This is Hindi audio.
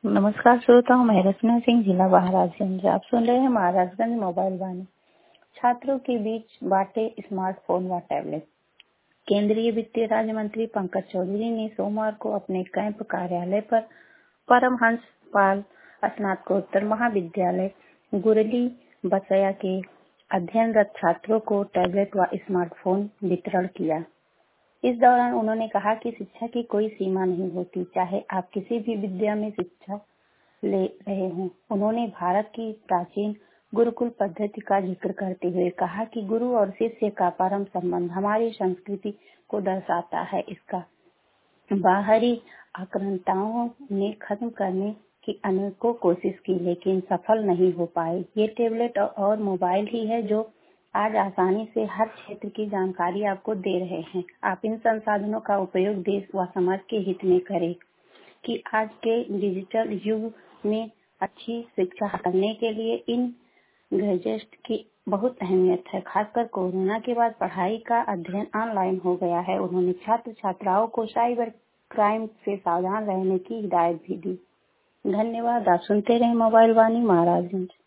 नमस्कार श्रोताओं, मैं रचना सिंह, जिला महाराजगंज। आप सुन रहे हैं महाराजगंज मोबाइल वाणी। छात्रों के बीच बांटे स्मार्टफोन व टैबलेट। केंद्रीय वित्त राज्य मंत्री पंकज चौधरी ने सोमवार को अपने कैंप कार्यालय पर परमहंस पाल स्नातकोत्तर महाविद्यालय गुरली बसया के अध्ययनरत छात्रों को टैबलेट व स्मार्टफोन वितरण किया। इस दौरान उन्होंने कहा कि शिक्षा की कोई सीमा नहीं होती, चाहे आप किसी भी विद्या में शिक्षा ले रहे हों। उन्होंने भारत की प्राचीन गुरुकुल पद्धति का जिक्र करते हुए कहा कि गुरु और शिष्य का परम संबंध हमारी संस्कृति को दर्शाता है। इसका बाहरी आक्रांताओं ने खत्म करने की अनेकों कोशिश की, लेकिन सफल नहीं हो पाए। ये टैबलेट और मोबाइल ही है जो आज आसानी से हर क्षेत्र की जानकारी आपको दे रहे हैं। आप इन संसाधनों का उपयोग देश व समाज के हित में करें कि आज के डिजिटल युग में अच्छी शिक्षा करने के लिए इन गैजेट्स की बहुत अहमियत है। खासकर कोरोना के बाद पढ़ाई का अध्ययन ऑनलाइन हो गया है। उन्होंने छात्र छात्राओं को साइबर क्राइम से सावधान रहने की हिदायत भी दी। धन्यवाद। आप सुनते रहे मोबाइल वाणी महाराजगंज।